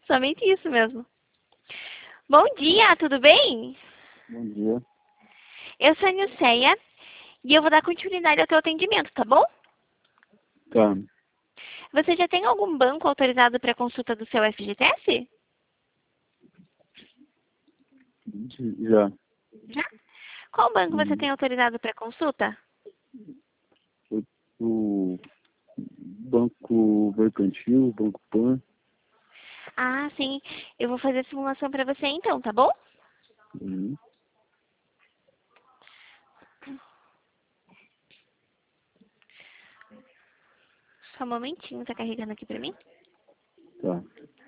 Somente isso mesmo. Bom dia, tudo bem? Bom dia. Eu sou a Nilceia e eu vou dar continuidade ao teu atendimento, tá bom? Tá. Você já tem algum banco autorizado para consulta do seu FGTS? Já. Já? Qual banco você Hum, tem autorizado para consulta? O Banco Mercantil, Banco Pan. Ah, sim. Eu vou fazer a simulação para você então, tá bom? Uhum. Só um momentinho, tá carregando aqui para mim? Tá.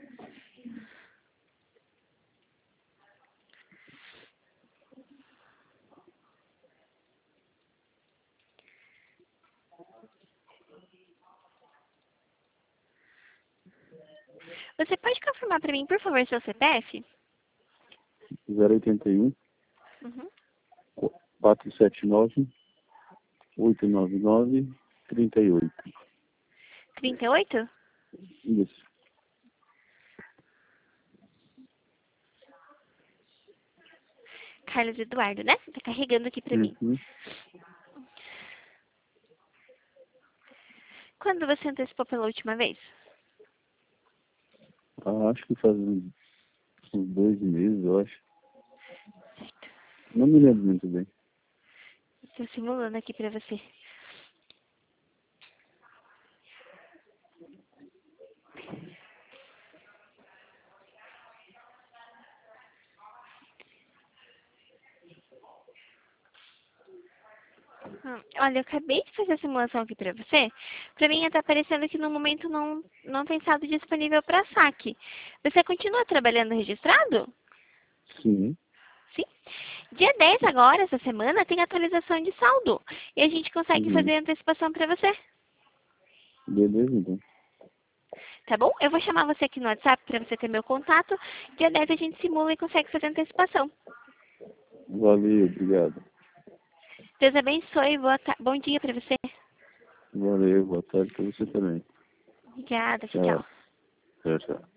Você pode confirmar para mim, por favor, seu CPF? 081 Uhum. 479 899 38. 38? Isso. Carlos Eduardo, né? Tá carregando aqui para mim. Uhum. Quando você antecipou pela última vez? Acho que faz uns 2 meses, eu acho. Não me lembro muito bem. Estou simulando aqui para você. Olha, eu acabei de fazer a simulação aqui pra você. Pra mim está aparecendo que no momento não tem saldo disponível para saque. Você continua trabalhando registrado? Sim. Sim. Dia 10 agora, essa semana, tem atualização de saldo. E a gente consegue Uhum. fazer a antecipação para você. Beleza, então. Tá bom? Eu vou chamar você aqui no WhatsApp para você ter meu contato. Dia 10 a gente simula e consegue fazer a antecipação. Valeu, obrigado. Deus abençoe. Bom dia para você. Valeu, boa tarde pra você também. Obrigada. Tchau, Tchau. tchau. Tchau, tchau.